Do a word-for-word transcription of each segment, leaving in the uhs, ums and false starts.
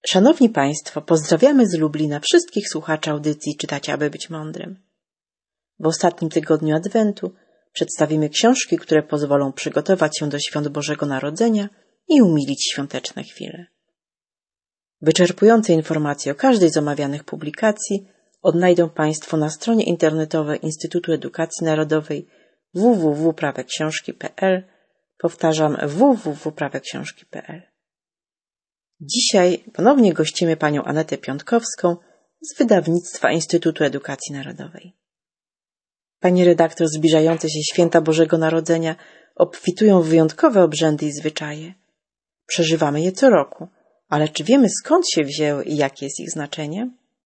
Szanowni Państwo, pozdrawiamy z Lublina wszystkich słuchaczy audycji Czytać, aby być mądrym. W ostatnim tygodniu Adwentu przedstawimy książki, które pozwolą przygotować się do świąt Bożego Narodzenia i umilić świąteczne chwile. Wyczerpujące informacje o każdej z omawianych publikacji odnajdą Państwo na stronie internetowej Instytutu Edukacji Narodowej w w w kropka prawe książki kropka p l. Powtarzam w w w kropka prawe książki kropka p l. Dzisiaj ponownie gościmy panią Anetę Piątkowską z wydawnictwa Instytutu Edukacji Narodowej. Pani redaktor, zbliżające się święta Bożego Narodzenia obfitują w wyjątkowe obrzędy i zwyczaje. Przeżywamy je co roku, ale czy wiemy, skąd się wzięły i jakie jest ich znaczenie?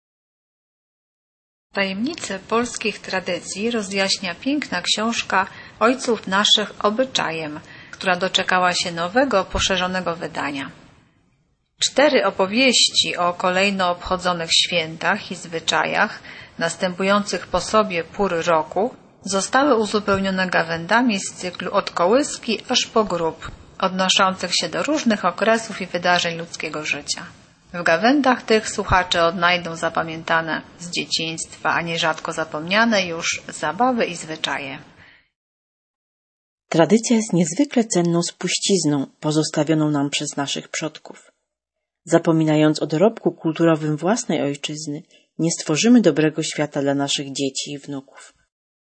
Tajemnice polskich tradycji rozjaśnia piękna książka Ojców naszych obyczajem, która doczekała się nowego, poszerzonego wydania. Cztery opowieści o kolejno obchodzonych świętach i zwyczajach, następujących po sobie pór roku, zostały uzupełnione gawędami z cyklu od kołyski aż po grób, odnoszących się do różnych okresów i wydarzeń ludzkiego życia. W gawędach tych słuchacze odnajdą zapamiętane z dzieciństwa, a nierzadko zapomniane już zabawy i zwyczaje. Tradycja jest niezwykle cenną spuścizną pozostawioną nam przez naszych przodków. Zapominając o dorobku kulturowym własnej ojczyzny, nie stworzymy dobrego świata dla naszych dzieci i wnuków.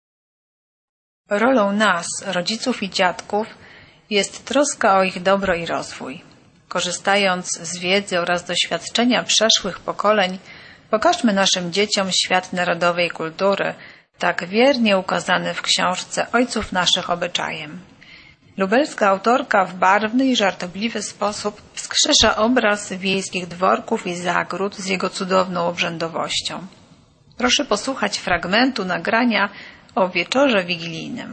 Rolą nas, rodziców i dziadków, jest troska o ich dobro i rozwój. Korzystając z wiedzy oraz doświadczenia przeszłych pokoleń, pokażmy naszym dzieciom świat narodowej kultury, tak wiernie ukazany w książce Ojców naszych obyczajem. Lubelska autorka w barwny i żartobliwy sposób wskrzesza obraz wiejskich dworków i zagród z jego cudowną obrzędowością. Proszę posłuchać fragmentu nagrania o wieczorze wigilijnym.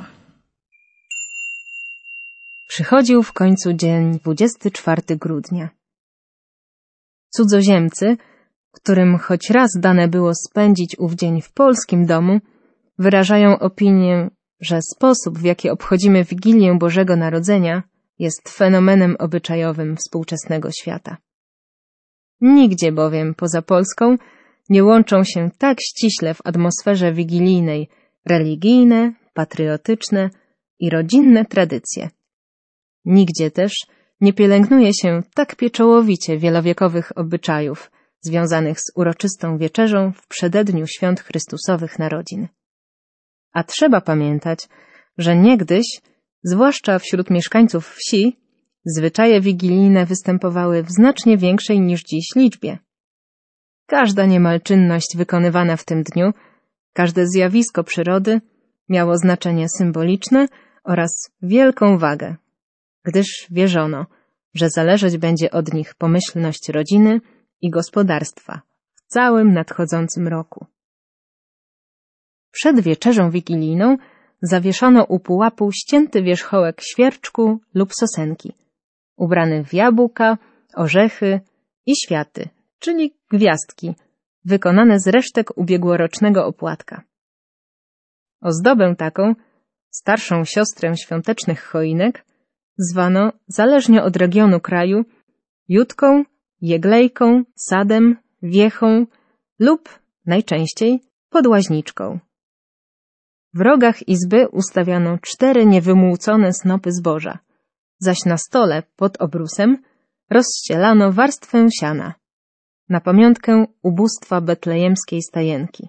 Przychodził w końcu dzień dwudziestego czwartego grudnia. Cudzoziemcy, którym choć raz dane było spędzić ów dzień w polskim domu, wyrażają opinię, że sposób, w jaki obchodzimy Wigilię Bożego Narodzenia, jest fenomenem obyczajowym współczesnego świata. Nigdzie bowiem poza Polską nie łączą się tak ściśle w atmosferze wigilijnej religijne, patriotyczne i rodzinne tradycje. Nigdzie też nie pielęgnuje się tak pieczołowicie wielowiekowych obyczajów związanych z uroczystą wieczerzą w przededniu świąt Chrystusowych narodzin. A trzeba pamiętać, że niegdyś, zwłaszcza wśród mieszkańców wsi, zwyczaje wigilijne występowały w znacznie większej niż dziś liczbie. Każda niemal czynność wykonywana w tym dniu, każde zjawisko przyrody miało znaczenie symboliczne oraz wielką wagę, gdyż wierzono, że zależeć będzie od nich pomyślność rodziny i gospodarstwa w całym nadchodzącym roku. Przed wieczerzą wigilijną zawieszono u pułapu ścięty wierzchołek świerczku lub sosenki, ubrany w jabłka, orzechy i światy, czyli gwiazdki, wykonane z resztek ubiegłorocznego opłatka. Ozdobę taką, starszą siostrę świątecznych choinek, zwano, zależnie od regionu kraju, jutką, jeglejką, sadem, wiechą lub, najczęściej, podłaźniczką. W rogach izby ustawiano cztery niewymłócone snopy zboża, zaś na stole pod obrusem rozścielano warstwę siana, na pamiątkę ubóstwa betlejemskiej stajenki.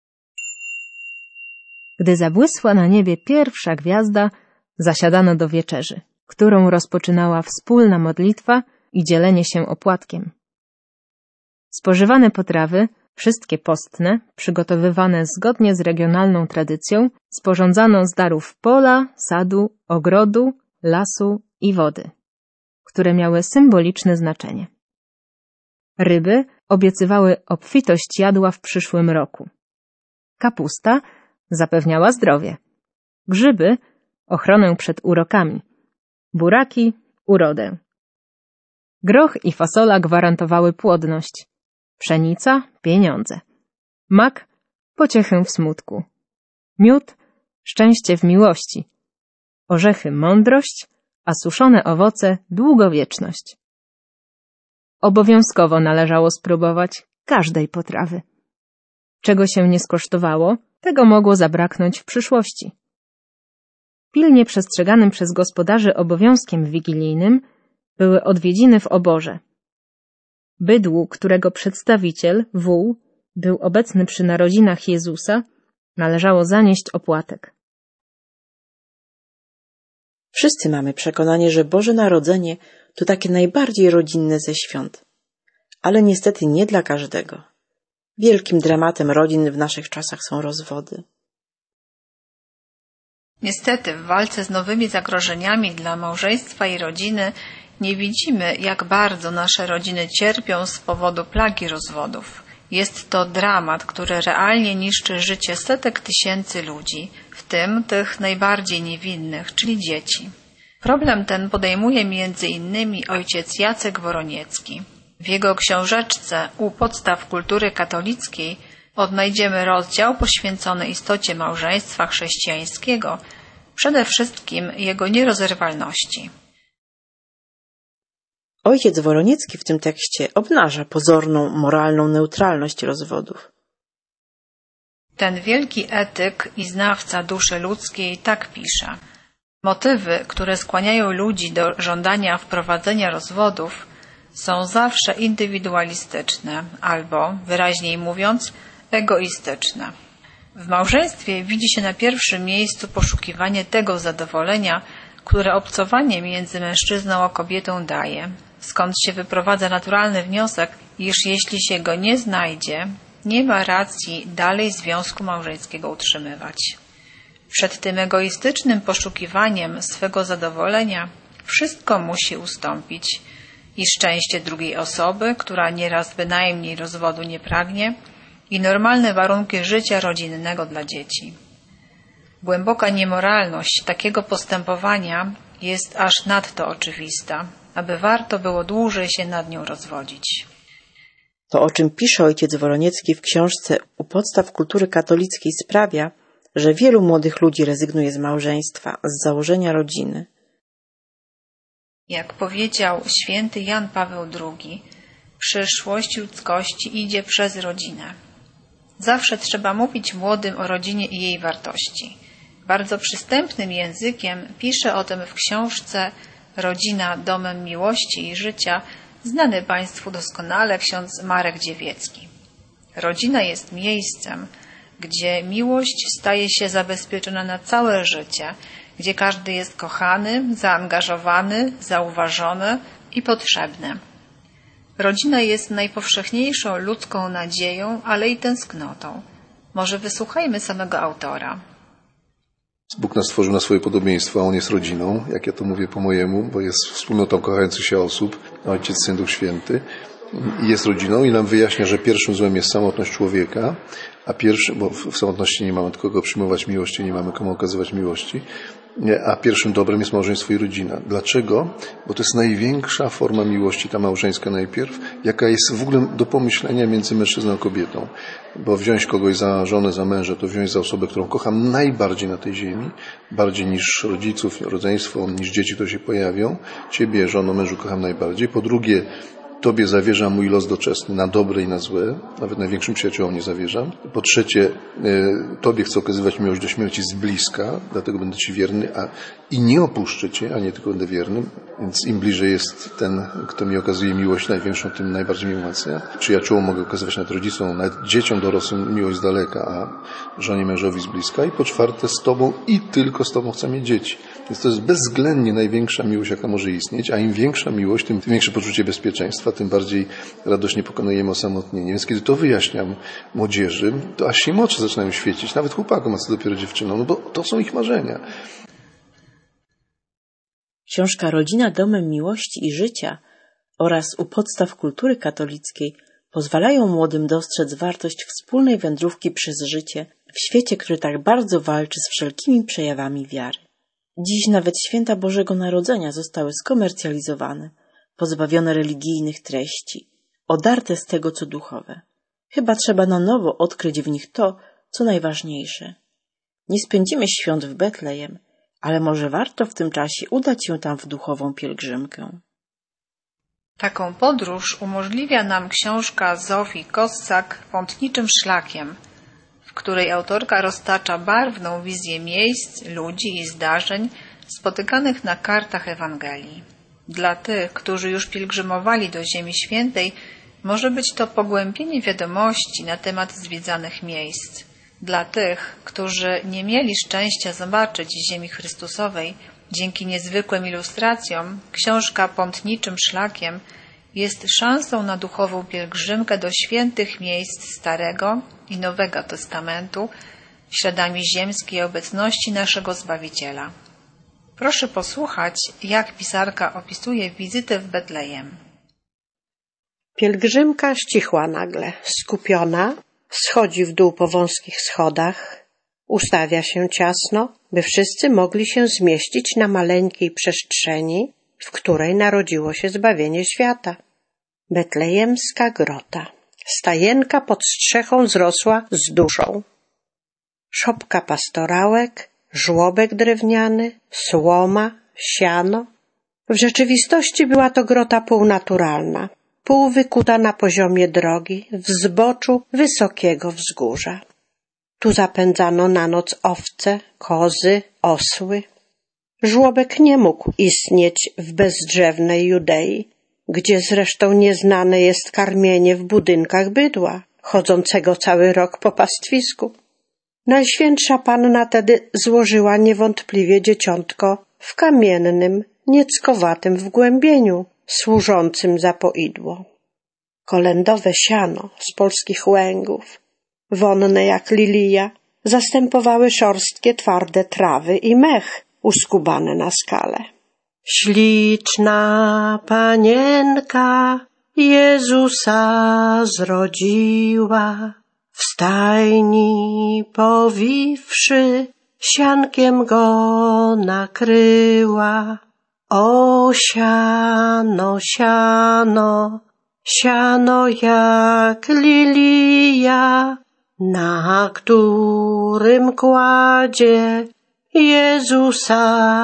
Gdy zabłysła na niebie pierwsza gwiazda, zasiadano do wieczerzy, którą rozpoczynała wspólna modlitwa i dzielenie się opłatkiem. Spożywane potrawy, wszystkie postne, przygotowywane zgodnie z regionalną tradycją, sporządzano z darów pola, sadu, ogrodu, lasu i wody, które miały symboliczne znaczenie. Ryby obiecywały obfitość jadła w przyszłym roku. Kapusta zapewniała zdrowie. Grzyby ochronę przed urokami. Buraki urodę. Groch i fasola gwarantowały płodność. Pszenica pieniądze. Mak pociechę w smutku. Miód szczęście w miłości. Orzechy mądrość, a suszone owoce długowieczność. obowiązkowo należało spróbować każdej potrawy. Czego się nie skosztowało, tego mogło zabraknąć w przyszłości. Pilnie przestrzeganym przez gospodarzy obowiązkiem wigilijnym były odwiedziny w oborze. Bydłu, którego przedstawiciel, wół, był obecny przy narodzinach Jezusa, należało zanieść opłatek. Wszyscy mamy przekonanie, że Boże Narodzenie to takie najbardziej rodzinne ze świąt. Ale niestety nie dla każdego. Wielkim dramatem rodzin w naszych czasach są rozwody. Niestety w walce z nowymi zagrożeniami dla małżeństwa i rodziny nie widzimy, jak bardzo nasze rodziny cierpią z powodu plagi rozwodów. Jest to dramat, który realnie niszczy życie setek tysięcy ludzi, w tym tych najbardziej niewinnych, czyli dzieci. Problem ten podejmuje między innymi ojciec Jacek Woroniecki. W jego książeczce U podstaw kultury katolickiej odnajdziemy rozdział poświęcony istocie małżeństwa chrześcijańskiego, przede wszystkim jego nierozerwalności. Ojciec Woroniecki w tym tekście obnaża pozorną moralną neutralność rozwodów. Ten wielki etyk i znawca duszy ludzkiej tak pisze. Motywy, które skłaniają ludzi do żądania wprowadzenia rozwodów, są zawsze indywidualistyczne albo, wyraźniej mówiąc, egoistyczne. W małżeństwie widzi się na pierwszym miejscu poszukiwanie tego zadowolenia, które obcowanie między mężczyzną a kobietą daje, skąd się wyprowadza naturalny wniosek, iż jeśli się go nie znajdzie, nie ma racji dalej związku małżeńskiego utrzymywać. Przed tym egoistycznym poszukiwaniem swego zadowolenia wszystko musi ustąpić i szczęście drugiej osoby, która nieraz bynajmniej rozwodu nie pragnie, i normalne warunki życia rodzinnego dla dzieci. Głęboka niemoralność takiego postępowania jest aż nadto oczywista, aby warto było dłużej się nad nią rozwodzić. To, o czym pisze ojciec Woroniecki w książce U podstaw kultury katolickiej, sprawia, że wielu młodych ludzi rezygnuje z małżeństwa, z założenia rodziny. Jak powiedział święty Jan Paweł drugi, przyszłość ludzkości idzie przez rodzinę. Zawsze trzeba mówić młodym o rodzinie i jej wartości. Bardzo przystępnym językiem pisze o tym w książce Rodzina domem miłości i życia znany Państwu doskonale ksiądz Marek Dziewiecki. Rodzina jest miejscem, gdzie miłość staje się zabezpieczona na całe życie, gdzie każdy jest kochany, zaangażowany, zauważony i potrzebny. Rodzina jest najpowszechniejszą ludzką nadzieją, ale i tęsknotą. Może wysłuchajmy samego autora. Bóg nas stworzył na swoje podobieństwo, a On jest rodziną, jak ja to mówię po mojemu, bo jest wspólnotą kochających się osób, Ojciec, Syn, Duch Święty. I jest rodziną i nam wyjaśnia, że pierwszym złem jest samotność człowieka, a pierwszym, bo w samotności nie mamy od kogo przyjmować miłości, nie mamy komu okazywać miłości, a pierwszym dobrem jest małżeństwo i rodzina. Dlaczego? Bo to jest największa forma miłości, ta małżeńska najpierw, jaka jest w ogóle do pomyślenia między mężczyzną a kobietą. Bo wziąć kogoś za żonę, za męża, to wziąć za osobę, którą kocham najbardziej na tej ziemi, bardziej niż rodziców, rodzeństwo, niż dzieci, które się pojawią. Ciebie, żono, mężu kocham najbardziej. Po drugie, Tobie zawierzam mój los doczesny, na dobre i na złe. Nawet największym przyjaciołom nie zawierzam. Po trzecie, Tobie chcę okazywać miłość do śmierci z bliska, dlatego będę Ci wierny, a i nie opuszczę Cię, a nie tylko będę wiernym. Więc im bliżej jest ten, kto mi okazuje miłość największą, tym najbardziej mnie umacnia. Przyjaciołom mogę okazywać nawet rodzicom, nawet dzieciom dorosłym miłość z daleka, a żonie, mężowi z bliska. I po czwarte, z Tobą i tylko z Tobą chcę mieć dzieci. Więc to jest bezwzględnie największa miłość, jaka może istnieć, a im większa miłość, tym większe poczucie bezpieczeństwa, tym bardziej radośnie pokonujemy osamotnienie. Więc kiedy to wyjaśniam młodzieży, to aż się im oczy zaczynają świecić, nawet chłopakom, a co dopiero dziewczynom, no bo to są ich marzenia. Książka Rodzina domem miłości i życia oraz U podstaw kultury katolickiej pozwalają młodym dostrzec wartość wspólnej wędrówki przez życie w świecie, który tak bardzo walczy z wszelkimi przejawami wiary. Dziś nawet święta Bożego Narodzenia zostały skomercjalizowane, pozbawione religijnych treści, odarte z tego, co duchowe. Chyba trzeba na nowo odkryć w nich to, co najważniejsze. Nie spędzimy świąt w Betlejem, ale może warto w tym czasie udać się tam w duchową pielgrzymkę. Taką podróż umożliwia nam książka Zofii Kossak Pątniczym szlakiem, w której autorka roztacza barwną wizję miejsc, ludzi i zdarzeń spotykanych na kartach Ewangelii. Dla tych, którzy już pielgrzymowali do Ziemi Świętej, może być to pogłębienie wiadomości na temat zwiedzanych miejsc. Dla tych, którzy nie mieli szczęścia zobaczyć Ziemi Chrystusowej, dzięki niezwykłym ilustracjom, książka Pątniczym szlakiem jest szansą na duchową pielgrzymkę do świętych miejsc Starego i Nowego Testamentu, śladami ziemskiej obecności naszego Zbawiciela. Proszę posłuchać, jak pisarka opisuje wizytę w Betlejem. Pielgrzymka ścichła nagle, skupiona, schodzi w dół po wąskich schodach, ustawia się ciasno, by wszyscy mogli się zmieścić na maleńkiej przestrzeni, w której narodziło się zbawienie świata. Betlejemska grota. Stajenka pod strzechą zrosła z duszą. Szopka pastorałek, żłobek drewniany, słoma, siano. W rzeczywistości była to grota półnaturalna, pół wykuta na poziomie drogi, w zboczu wysokiego wzgórza. Tu zapędzano na noc owce, kozy, osły. Żłobek nie mógł istnieć w bezdrzewnej Judei, gdzie zresztą nieznane jest karmienie w budynkach bydła, chodzącego cały rok po pastwisku. Najświętsza Panna tedy złożyła niewątpliwie dzieciątko w kamiennym, nieckowatym wgłębieniu, służącym za poidło. Kolędowe siano z polskich łęgów, wonne jak lilia, zastępowały szorstkie, twarde trawy i mech uskubane na skale. Śliczna Panienka Jezusa zrodziła, w stajni powiwszy, siankiem go nakryła. O siano, siano, siano jak lilia, na którym kładzie Jezusa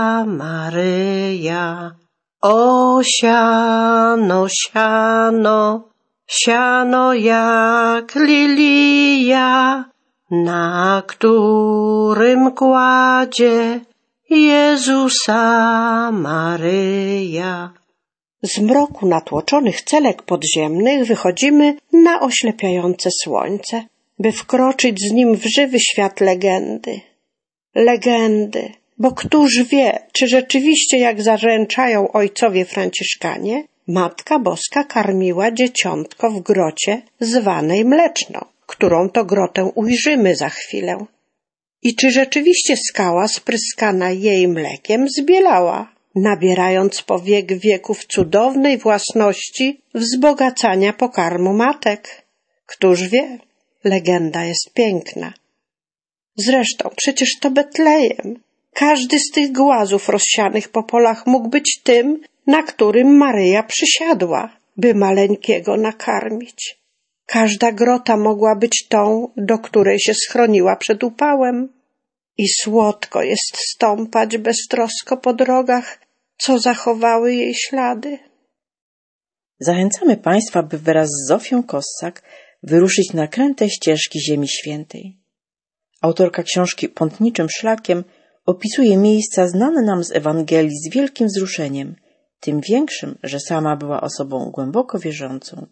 Maryja. O siano, siano, siano jak lilia, na którym kładzie Jezusa Maryja. Z mroku natłoczonych celek podziemnych wychodzimy na oślepiające słońce, by wkroczyć z nim w żywy świat legendy. Legendy, bo któż wie, czy rzeczywiście, jak zaręczają ojcowie franciszkanie, Matka Boska karmiła dzieciątko w grocie zwanej Mleczną, którą to grotę ujrzymy za chwilę. I czy rzeczywiście skała spryskana jej mlekiem zbielała, nabierając po wiek wieków cudownej własności wzbogacania pokarmu matek? Któż wie, legenda jest piękna. Zresztą przecież to Betlejem. Każdy z tych głazów rozsianych po polach mógł być tym, na którym Maryja przysiadła, by maleńkiego nakarmić. Każda grota mogła być tą, do której się schroniła przed upałem. I słodko jest stąpać beztrosko po drogach, co zachowały jej ślady. Zachęcamy Państwa, by wraz z Zofią Kossak wyruszyć na kręte ścieżki Ziemi Świętej. Autorka książki Pątniczym szlakiem opisuje miejsca znane nam z Ewangelii z wielkim wzruszeniem, tym większym, że sama była osobą głęboko wierzącą.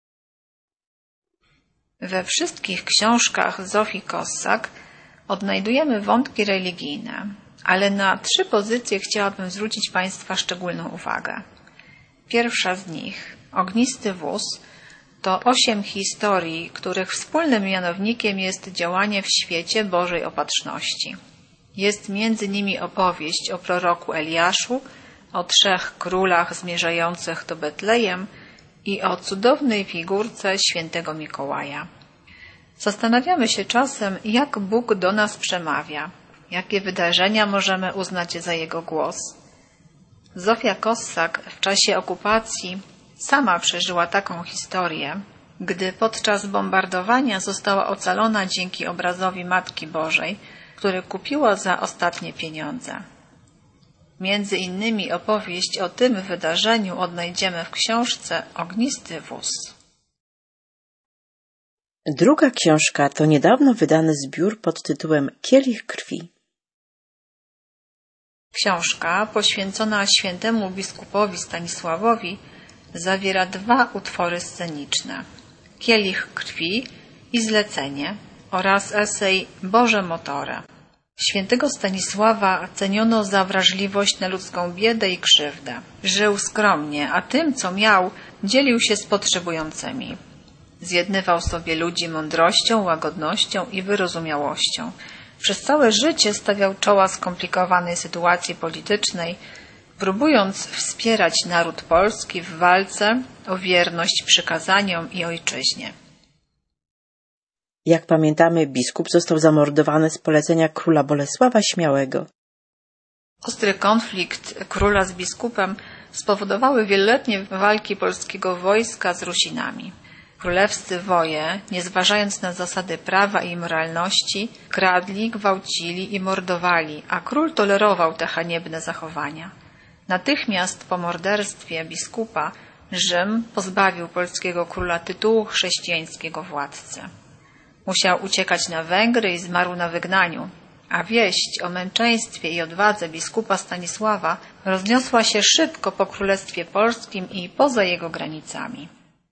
We wszystkich książkach Zofii Kossak odnajdujemy wątki religijne, ale na trzy pozycje chciałabym zwrócić Państwa szczególną uwagę. Pierwsza z nich, Ognisty wóz, to osiem historii, których wspólnym mianownikiem jest działanie w świecie Bożej Opatrzności. Jest między nimi opowieść o proroku Eliaszu, o trzech królach zmierzających do Betlejem i o cudownej figurce świętego Mikołaja. Zastanawiamy się czasem, jak Bóg do nas przemawia, jakie wydarzenia możemy uznać za Jego głos. Zofia Kossak w czasie okupacji sama przeżyła taką historię, gdy podczas bombardowania została ocalona dzięki obrazowi Matki Bożej, który kupiła za ostatnie pieniądze. Między innymi opowieść o tym wydarzeniu odnajdziemy w książce Ognisty wóz. Druga książka to niedawno wydany zbiór pod tytułem Kielich krwi. Książka poświęcona świętemu biskupowi Stanisławowi zawiera dwa utwory sceniczne: Kielich krwi i Zlecenie oraz esej Boże motore. Świętego Stanisława ceniono za wrażliwość na ludzką biedę i krzywdę. Żył skromnie, a tym, co miał, dzielił się z potrzebującymi. Zjednywał sobie ludzi mądrością, łagodnością i wyrozumiałością. Przez całe życie stawiał czoła skomplikowanej sytuacji politycznej, próbując wspierać naród polski w walce o wierność przykazaniom i ojczyźnie. Jak pamiętamy, biskup został zamordowany z polecenia króla Bolesława Śmiałego. Ostry konflikt króla z biskupem spowodowały wieloletnie walki polskiego wojska z Rusinami. Królewscy woje, nie zważając na zasady prawa i moralności, kradli, gwałcili i mordowali, a król tolerował te haniebne zachowania. Natychmiast po morderstwie biskupa Rzym pozbawił polskiego króla tytułu chrześcijańskiego władcy. Musiał uciekać na Węgry i zmarł na wygnaniu, a wieść o męczeństwie i odwadze biskupa Stanisława rozniosła się szybko po Królestwie Polskim i poza jego granicami.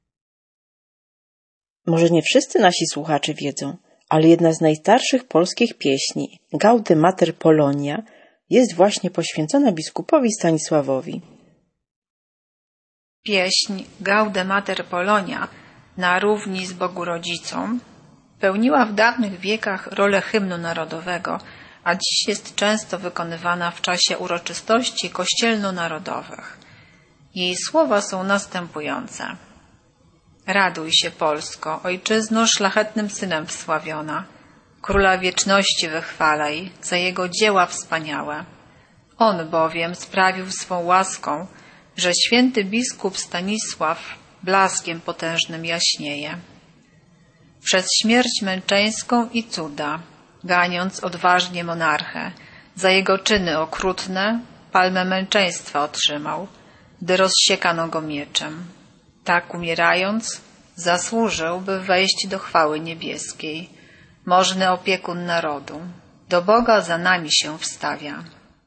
Może nie wszyscy nasi słuchacze wiedzą, ale jedna z najstarszych polskich pieśni, Gaude Mater Polonia, jest właśnie poświęcona biskupowi Stanisławowi. Pieśń Gaude Mater Polonia na równi z Bogu Rodzicą pełniła w dawnych wiekach rolę hymnu narodowego, a dziś jest często wykonywana w czasie uroczystości kościelno-narodowych. Jej słowa są następujące. Raduj się, Polsko, ojczyzno szlachetnym synem wsławiona. Króla wieczności wychwalaj za jego dzieła wspaniałe. On bowiem sprawił swą łaską, że święty biskup Stanisław blaskiem potężnym jaśnieje. Przez śmierć męczeńską i cuda, ganiąc odważnie monarchę, za jego czyny okrutne palmę męczeństwa otrzymał, gdy rozsiekano go mieczem. Tak umierając, zasłużył, by wejść do chwały niebieskiej. Możny opiekun narodu, do Boga za nami się wstawia.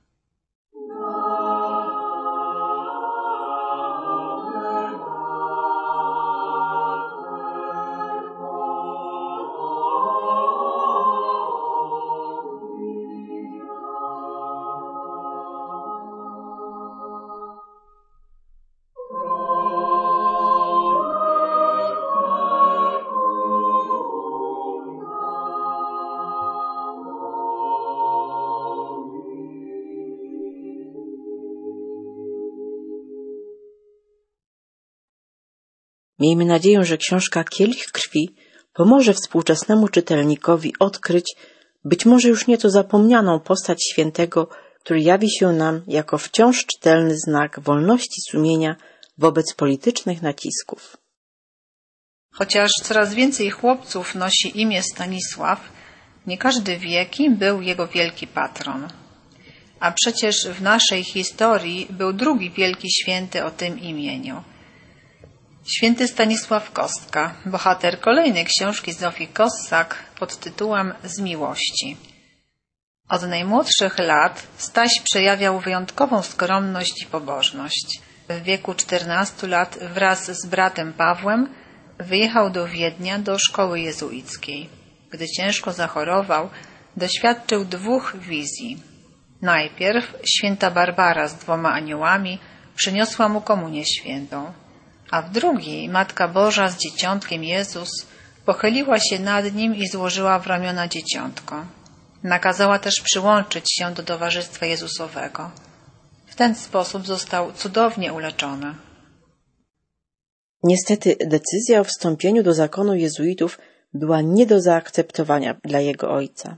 Miejmy nadzieję, że książka Kielich krwi pomoże współczesnemu czytelnikowi odkryć być może już nieco zapomnianą postać świętego, który jawi się nam jako wciąż czytelny znak wolności sumienia wobec politycznych nacisków. Chociaż coraz więcej chłopców nosi imię Stanisław, nie każdy wie, kim był jego wielki patron. A przecież w naszej historii był drugi wielki święty o tym imieniu. Święty Stanisław Kostka, bohater kolejnej książki Zofii Kossak pod tytułem Z miłości. Od najmłodszych lat Staś przejawiał wyjątkową skromność i pobożność. W wieku czternastu lat wraz z bratem Pawłem wyjechał do Wiednia do szkoły jezuickiej. Gdy ciężko zachorował, doświadczył dwóch wizji. Najpierw święta Barbara z dwoma aniołami przyniosła mu komunię świętą, a w drugiej Matka Boża z dzieciątkiem Jezus pochyliła się nad nim i złożyła w ramiona dzieciątko. Nakazała też przyłączyć się do towarzystwa Jezusowego. W ten sposób został cudownie uleczony. Niestety decyzja o wstąpieniu do zakonu jezuitów była nie do zaakceptowania dla jego ojca.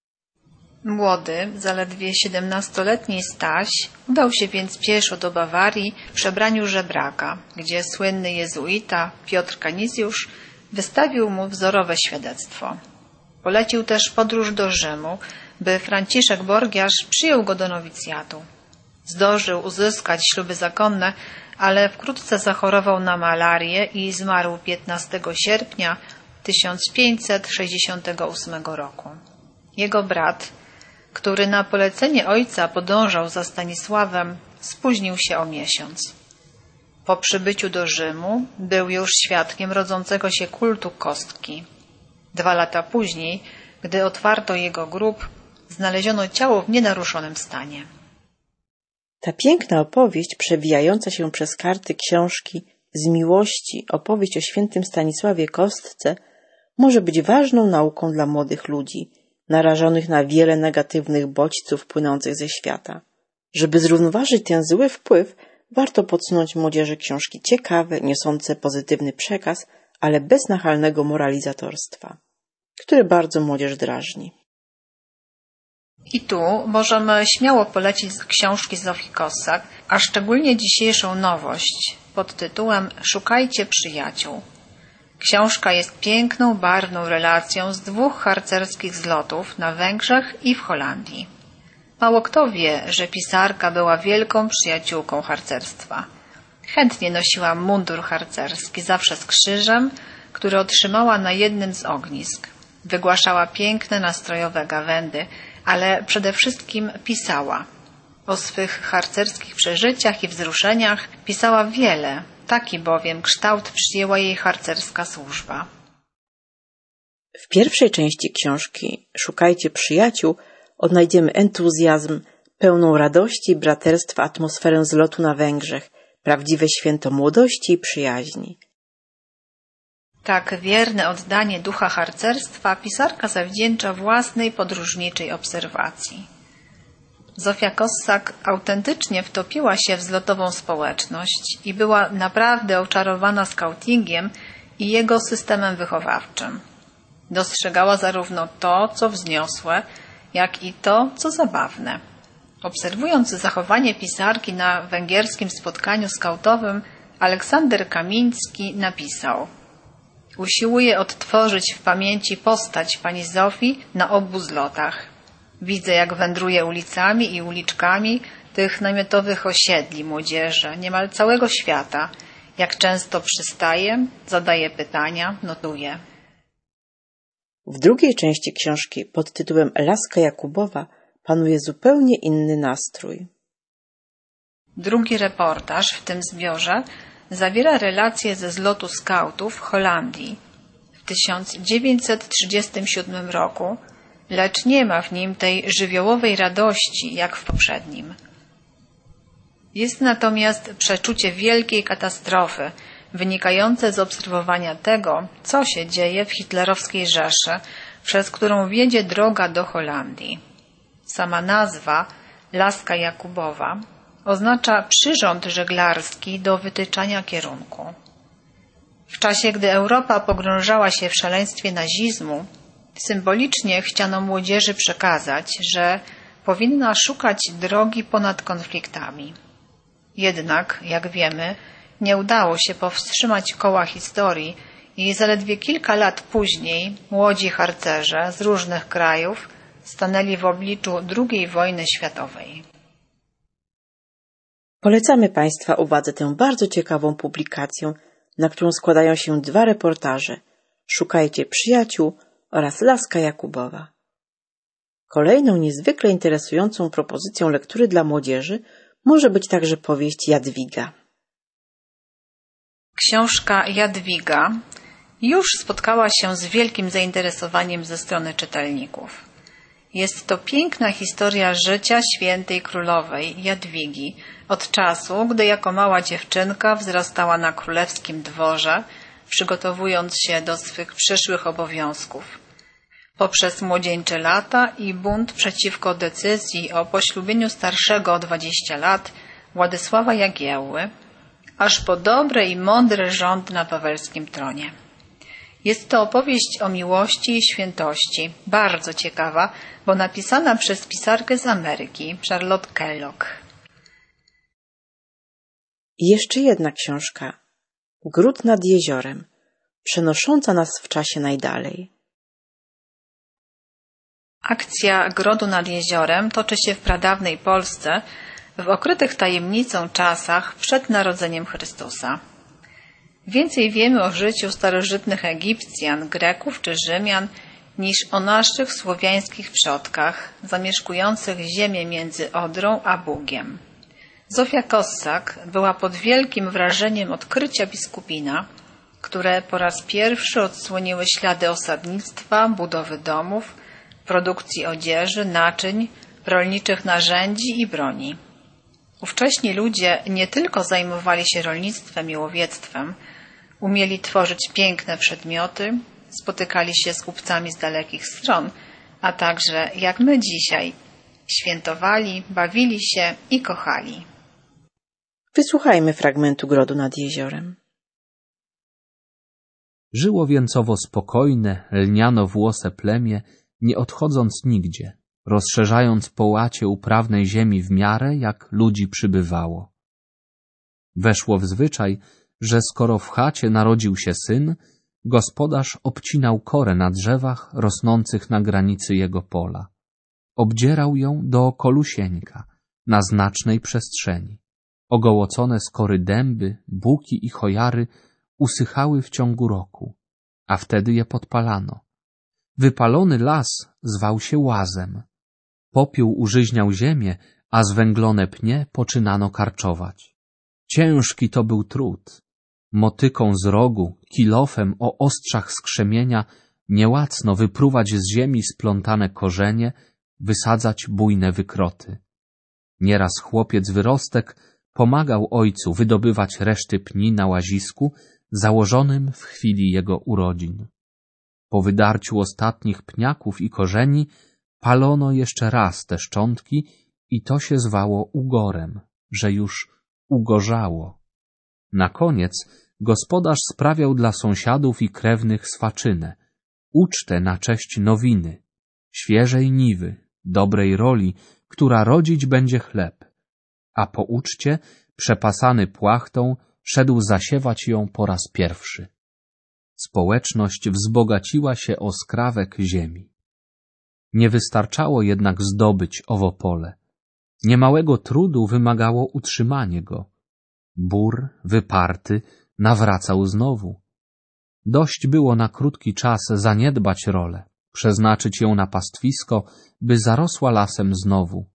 Młody, zaledwie siedemnastoletni Staś udał się więc pieszo do Bawarii w przebraniu żebraka, gdzie słynny jezuita Piotr Kanizjusz wystawił mu wzorowe świadectwo. Polecił też podróż do Rzymu, by Franciszek Borgiarz przyjął go do nowicjatu. Zdążył uzyskać śluby zakonne, ale wkrótce zachorował na malarię i zmarł piętnastego sierpnia tysiąc pięćset sześćdziesiątego ósmego roku. Jego brat, który na polecenie ojca podążał za Stanisławem, spóźnił się o miesiąc. Po przybyciu do Rzymu był już świadkiem rodzącego się kultu kostki. Dwa lata później, gdy otwarto jego grób, znaleziono ciało w nienaruszonym stanie. Ta piękna opowieść, przewijająca się przez karty książki z miłości, opowieść o świętym Stanisławie Kostce, może być ważną nauką dla młodych ludzi, narażonych na wiele negatywnych bodźców płynących ze świata. Żeby zrównoważyć ten zły wpływ, warto podsunąć młodzieży książki ciekawe, niosące pozytywny przekaz, ale bez nachalnego moralizatorstwa, które bardzo młodzież drażni. I tu możemy śmiało polecić książki Zofii Kossak, a szczególnie dzisiejszą nowość pod tytułem Szukajcie przyjaciół. Książka jest piękną, barwną relacją z dwóch harcerskich zlotów na Węgrzech i w Holandii. Mało kto wie, że pisarka była wielką przyjaciółką harcerstwa. Chętnie nosiła mundur harcerski, zawsze z krzyżem, który otrzymała na jednym z ognisk. Wygłaszała piękne, nastrojowe gawędy, ale przede wszystkim pisała. O swych harcerskich przeżyciach i wzruszeniach pisała wiele, taki bowiem kształt przyjęła jej harcerska służba. W pierwszej części książki Szukajcie przyjaciół odnajdziemy entuzjazm, pełną radości i braterstwa atmosferę zlotu na Węgrzech, prawdziwe święto młodości i przyjaźni. Tak wierne oddanie ducha harcerstwa pisarka zawdzięcza własnej podróżniczej obserwacji. Zofia Kossak autentycznie wtopiła się w zlotową społeczność i była naprawdę oczarowana skautingiem i jego systemem wychowawczym. Dostrzegała zarówno to, co wzniosłe, jak i to, co zabawne. Obserwując zachowanie pisarki na węgierskim spotkaniu skautowym, Aleksander Kamiński napisał: usiłuję odtworzyć w pamięci postać pani Zofii na obu zlotach. Widzę, jak wędruje ulicami i uliczkami tych namiotowych osiedli młodzieży, niemal całego świata, jak często przystaje, zadaje pytania, notuje. W drugiej części książki pod tytułem Laska Jakubowa panuje zupełnie inny nastrój. Drugi reportaż w tym zbiorze zawiera relacje ze zlotu skautów w Holandii w tysiąc dziewięćset trzydziestym siódmym roku, lecz nie ma w nim tej żywiołowej radości jak w poprzednim. Jest natomiast przeczucie wielkiej katastrofy wynikające z obserwowania tego, co się dzieje w hitlerowskiej Rzeszy, przez którą wiedzie droga do Holandii. Sama nazwa, Laska Jakubowa, oznacza przyrząd żeglarski do wytyczania kierunku. W czasie, gdy Europa pogrążała się w szaleństwie nazizmu, symbolicznie chciano młodzieży przekazać, że powinna szukać drogi ponad konfliktami. Jednak, jak wiemy, nie udało się powstrzymać koła historii i zaledwie kilka lat później młodzi harcerze z różnych krajów stanęli w obliczu drugiej wojny światowej. Polecamy Państwa uwadze tę bardzo ciekawą publikację, na którą składają się dwa reportaże Szukajcie przyjaciół oraz Laska Jakubowa. Kolejną niezwykle interesującą propozycją lektury dla młodzieży może być także powieść Jadwiga. Książka Jadwiga już spotkała się z wielkim zainteresowaniem ze strony czytelników. Jest to piękna historia życia świętej królowej Jadwigi od czasu, gdy jako mała dziewczynka wzrastała na królewskim dworze, przygotowując się do swych przyszłych obowiązków. Poprzez młodzieńcze lata i bunt przeciwko decyzji o poślubieniu starszego o dwadzieścia lat Władysława Jagiełły, aż po dobre i mądre rządy na wawelskim tronie. Jest to opowieść o miłości i świętości, bardzo ciekawa, bo napisana przez pisarkę z Ameryki, Charlotte Kellogg. I jeszcze jedna książka, Gród nad jeziorem, przenosząca nas w czasie najdalej. Akcja Grodu nad jeziorem toczy się w pradawnej Polsce w okrytych tajemnicą czasach przed narodzeniem Chrystusa. Więcej wiemy o życiu starożytnych Egipcjan, Greków czy Rzymian niż o naszych słowiańskich przodkach zamieszkujących ziemię między Odrą a Bugiem. Zofia Kossak była pod wielkim wrażeniem odkrycia biskupina, które po raz pierwszy odsłoniły ślady osadnictwa, budowy domów, produkcji odzieży, naczyń, rolniczych narzędzi i broni. Ówcześni ludzie nie tylko zajmowali się rolnictwem i łowiectwem, umieli tworzyć piękne przedmioty, spotykali się z kupcami z dalekich stron, a także, jak my dzisiaj, świętowali, bawili się i kochali. Wysłuchajmy fragmentu Grodu nad jeziorem. Żyło więc owo spokojne, lniano-włose plemię, nie odchodząc nigdzie, rozszerzając połacie uprawnej ziemi w miarę, jak ludzi przybywało. Weszło w zwyczaj, że skoro w chacie narodził się syn, gospodarz obcinał korę na drzewach rosnących na granicy jego pola. Obdzierał ją dookolusieńka, na znacznej przestrzeni. Ogołocone z kory dęby, buki i chojary usychały w ciągu roku, a wtedy je podpalano. Wypalony las zwał się łazem. Popiół użyźniał ziemię, a zwęglone pnie poczynano karczować. Ciężki to był trud. Motyką z rogu, kilofem o ostrzach skrzemienia niełacno wypruwać z ziemi splątane korzenie, wysadzać bujne wykroty. Nieraz chłopiec wyrostek pomagał ojcu wydobywać reszty pni na łazisku założonym w chwili jego urodzin. Po wydarciu ostatnich pniaków i korzeni palono jeszcze raz te szczątki i to się zwało ugorem, że już ugorzało. Na koniec gospodarz sprawiał dla sąsiadów i krewnych swaczynę, ucztę na cześć nowiny, świeżej niwy, dobrej roli, która rodzić będzie chleb, a po uczcie, przepasany płachtą, szedł zasiewać ją po raz pierwszy. Społeczność wzbogaciła się o skrawek ziemi. Nie wystarczało jednak zdobyć owo pole. Niemałego trudu wymagało utrzymanie go. Bór, wyparty, nawracał znowu. Dość było na krótki czas zaniedbać rolę, przeznaczyć ją na pastwisko, by zarosła lasem znowu.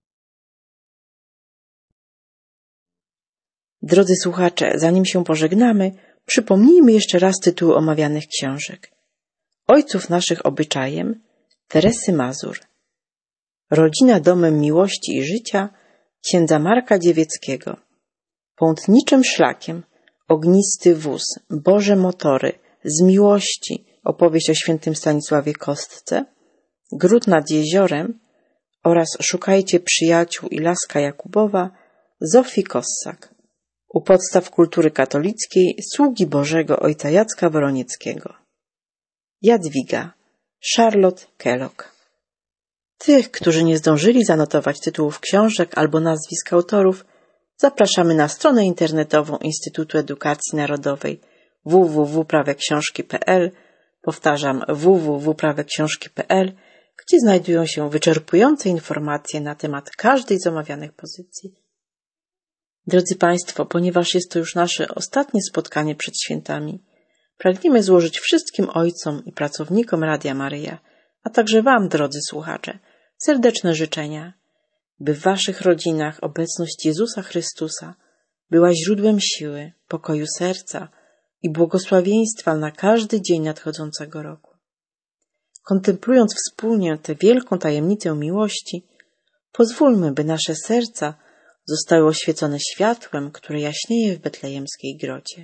Drodzy słuchacze, zanim się pożegnamy, przypomnijmy jeszcze raz tytuły omawianych książek. Ojców naszych obyczajem Teresy Mazur. Rodzina domem miłości i życia księdza Marka Dziewieckiego. Pątniczym szlakiem ognisty wóz, Boże motory, z miłości opowieść o świętym Stanisławie Kostce, Gród nad jeziorem oraz Szukajcie przyjaciół i Laska Jakubowa Zofii Kossak. U podstaw kultury katolickiej sługi Bożego ojca Jacka Woronieckiego. Jadwiga Charlotte Kellogg. Tych, którzy nie zdążyli zanotować tytułów książek albo nazwisk autorów, zapraszamy na stronę internetową Instytutu Edukacji Narodowej w w w kropka prawe książki kropka p l, powtarzam w w w kropka prawe książki kropka p l, gdzie znajdują się wyczerpujące informacje na temat każdej z omawianych pozycji. Drodzy Państwo, ponieważ jest to już nasze ostatnie spotkanie przed świętami, pragniemy złożyć wszystkim ojcom i pracownikom Radia Maryja, a także Wam, drodzy słuchacze, serdeczne życzenia, by w Waszych rodzinach obecność Jezusa Chrystusa była źródłem siły, pokoju serca i błogosławieństwa na każdy dzień nadchodzącego roku. Kontemplując wspólnie tę wielką tajemnicę miłości, pozwólmy, by nasze serca zostały oświecone światłem, które jaśnieje w betlejemskiej grocie.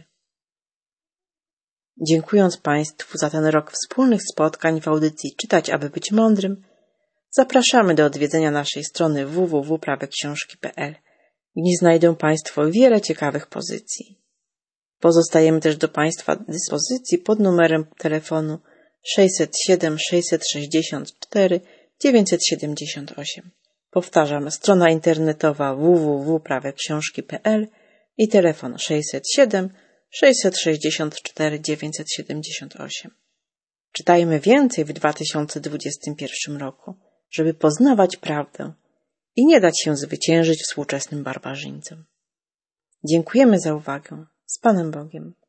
Dziękując Państwu za ten rok wspólnych spotkań w audycji Czytać, aby być mądrym, zapraszamy do odwiedzenia naszej strony w w w kropka prawe książki kropka p l, gdzie znajdą Państwo wiele ciekawych pozycji. Pozostajemy też do Państwa dyspozycji pod numerem telefonu sześćset siedem sześćset sześćdziesiąt cztery dziewięćset siedemdziesiąt osiem. Powtarzam, strona internetowa w w w kropka prawe książki kropka p l i telefon sześćset siedem sześćset sześćdziesiąt cztery dziewięćset siedemdziesiąt osiem. Czytajmy więcej w dwa tysiące dwudziestym pierwszym roku, żeby poznawać prawdę i nie dać się zwyciężyć współczesnym barbarzyńcom. Dziękujemy za uwagę. Z Panem Bogiem.